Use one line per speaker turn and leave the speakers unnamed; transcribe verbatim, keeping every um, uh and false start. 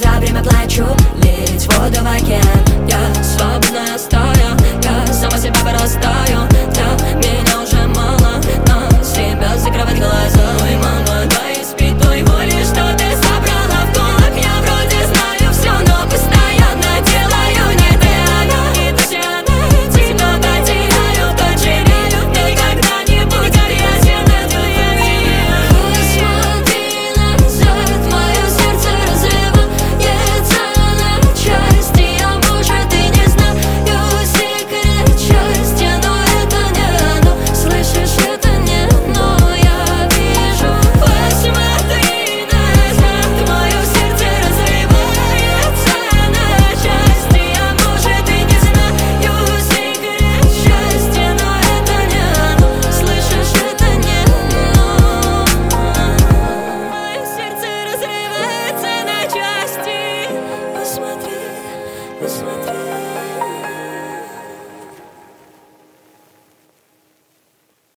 за время плачу, лить воду в океан. Я свободная стая, я сама себя вырастаю. Для меня уже мало, на себя закрывать глаза. Ой, мама, дай спить той воли, что ты собрала в кулак. Я вроде знаю все, но постоянно делаю не ты, она. И ты все найти, но потеряю, то теряю. Никогда не будь грязен, это я вижу. Посмотри назад, мое сердце разрывается на части. А может и не знаю секрет счастья, но это не оно. Слышишь, это не оно, я вижу. Посмотри назад, мое сердце разрывается на части. А может и не знаю секрет счастья, но это не оно. Слышишь, это не оно. Мое сердце разрывается на части. Посмотри, посмотри.